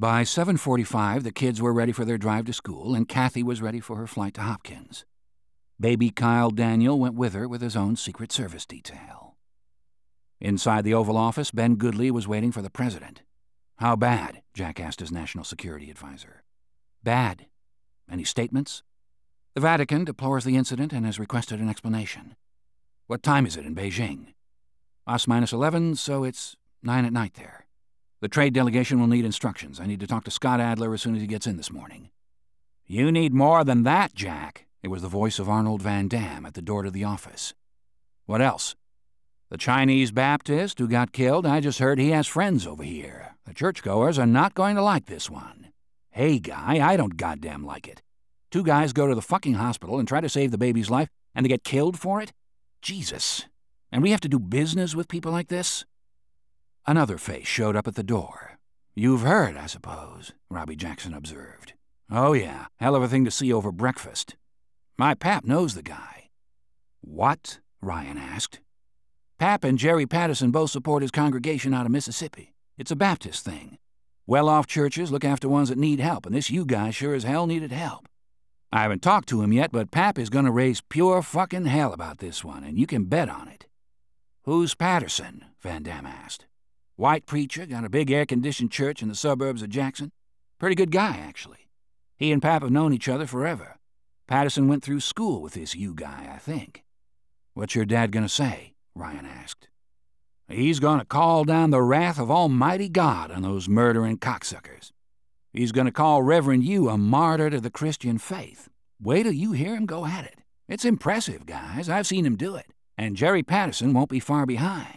By 7:45, the kids were ready for their drive to school, and Kathy was ready for her flight to Hopkins. Baby Kyle Daniel went with her with his own Secret Service detail. Inside the Oval Office, Ben Goodley was waiting for the president. "How bad?" Jack asked his national security advisor. "Bad. Any statements?" "The Vatican deplores the incident and has requested an explanation." "What time is it in Beijing?" "Us -11, so it's 9 at night there. The trade delegation will need instructions. I need to talk to Scott Adler as soon as he gets in this morning." "You need more than that, Jack." It was the voice of Arnold Van Dam at the door to the office. "What else?" "The Chinese Baptist who got killed, I just heard he has friends over here. The churchgoers are not going to like this one." "Hey, guy, I don't goddamn like it. 2 guys go to the fucking hospital and try to save the baby's life, and they get killed for it? Jesus. And we have to do business with people like this?" Another face showed up at the door. "You've heard, I suppose," Robbie Jackson observed. "Oh, yeah, hell of a thing to see over breakfast. My pap knows the guy." "What?" Ryan asked. "Pap and Jerry Patterson both support his congregation out of Mississippi. It's a Baptist thing. Well-off churches look after ones that need help, and this you guy sure as hell needed help. I haven't talked to him yet, but Pap is going to raise pure fucking hell about this one, and you can bet on it." "Who's Patterson?" Van Dam asked. "White preacher, got a big air-conditioned church in the suburbs of Jackson. Pretty good guy, actually. He and Pap have known each other forever. Patterson went through school with this you guy, I think." "What's your dad gonna say?" Ryan asked. "He's gonna call down the wrath of Almighty God on those murdering cocksuckers. He's gonna call Reverend Yu a martyr to the Christian faith. Wait till you hear him go at it. It's impressive, guys. I've seen him do it. And Jerry Patterson won't be far behind."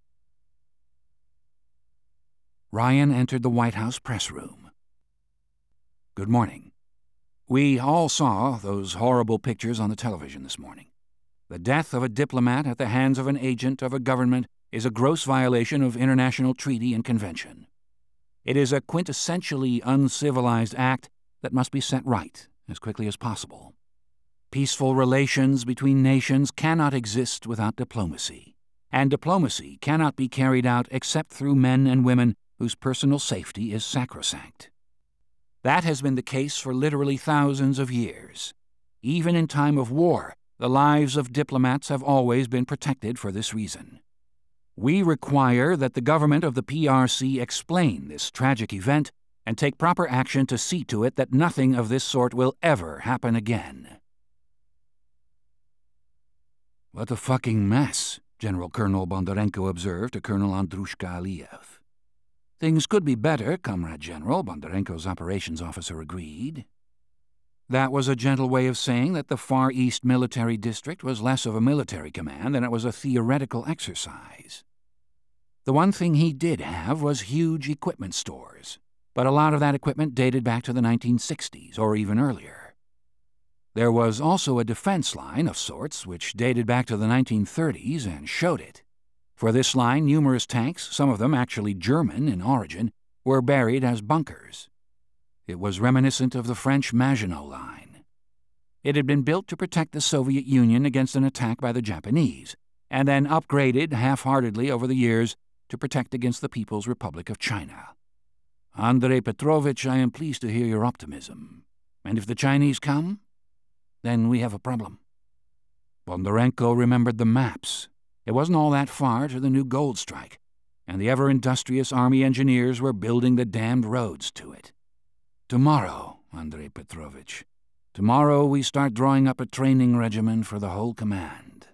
Ryan entered the White House press room. "Good morning. We all saw those horrible pictures on the television this morning. The death of a diplomat at the hands of an agent of a government is a gross violation of international treaty and convention. It is a quintessentially uncivilized act that must be set right as quickly as possible. Peaceful relations between nations cannot exist without diplomacy, and diplomacy cannot be carried out except through men and women whose personal safety is sacrosanct. That has been the case for literally thousands of years. Even in time of war, the lives of diplomats have always been protected for this reason. We require that the government of the PRC explain this tragic event and take proper action to see to it that nothing of this sort will ever happen again." "What a fucking mess," General Colonel Bondarenko observed to Colonel Andrushka Aliyev. "Things could be better, Comrade General," Bondarenko's operations officer agreed. That was a gentle way of saying that the Far East Military District was less of a military command than it was a theoretical exercise. The one thing he did have was huge equipment stores, but a lot of that equipment dated back to the 1960s or even earlier. There was also a defense line of sorts which dated back to the 1930s and showed it. For this line, numerous tanks, some of them actually German in origin, were buried as bunkers. It was reminiscent of the French Maginot Line. It had been built to protect the Soviet Union against an attack by the Japanese, and then upgraded half-heartedly over the years to protect against the People's Republic of China. "Andrei Petrovich, I am pleased to hear your optimism. And if the Chinese come, then we have a problem." Bondarenko remembered the maps. It wasn't all that far to the new gold strike, and the ever-industrious Army engineers were building the damned roads to it. "Tomorrow, Andrei Petrovich. Tomorrow we start drawing up a training regimen for the whole command."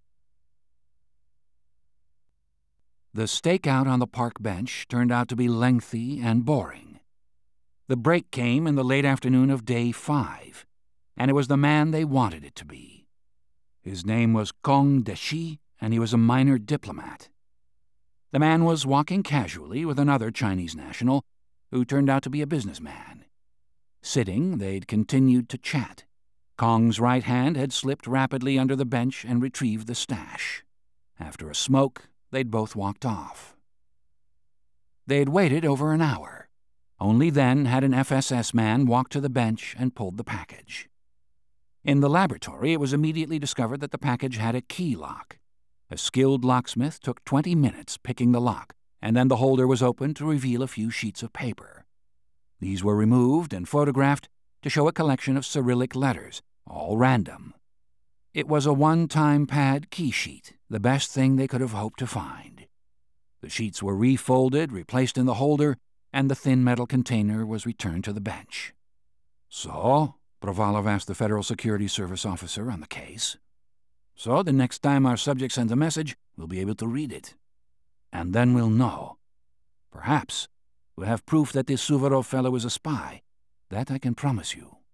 The stakeout on the park bench turned out to be lengthy and boring. The break came in the late afternoon of day 5, and it was the man they wanted it to be. His name was Kong Deshi, and he was a minor diplomat. The man was walking casually with another Chinese national, who turned out to be a businessman. Sitting, they'd continued to chat. Kong's right hand had slipped rapidly under the bench and retrieved the stash. After a smoke, they'd both walked off. They'd waited over an hour. Only then had an FSS man walked to the bench and pulled the package. In the laboratory, it was immediately discovered that the package had a key lock. A skilled locksmith took 20 minutes picking the lock, and then the holder was opened to reveal a few sheets of paper. These were removed and photographed to show a collection of Cyrillic letters, all random. It was a one-time pad key sheet, the best thing they could have hoped to find. The sheets were refolded, replaced in the holder, and the thin metal container was returned to the bench. "So?" Provalov asked the Federal Security Service officer on the case. "So the next time our subject sends a message, we'll be able to read it. And then we'll know. Perhaps we'll have proof that this Suvorov fellow is a spy. That I can promise you."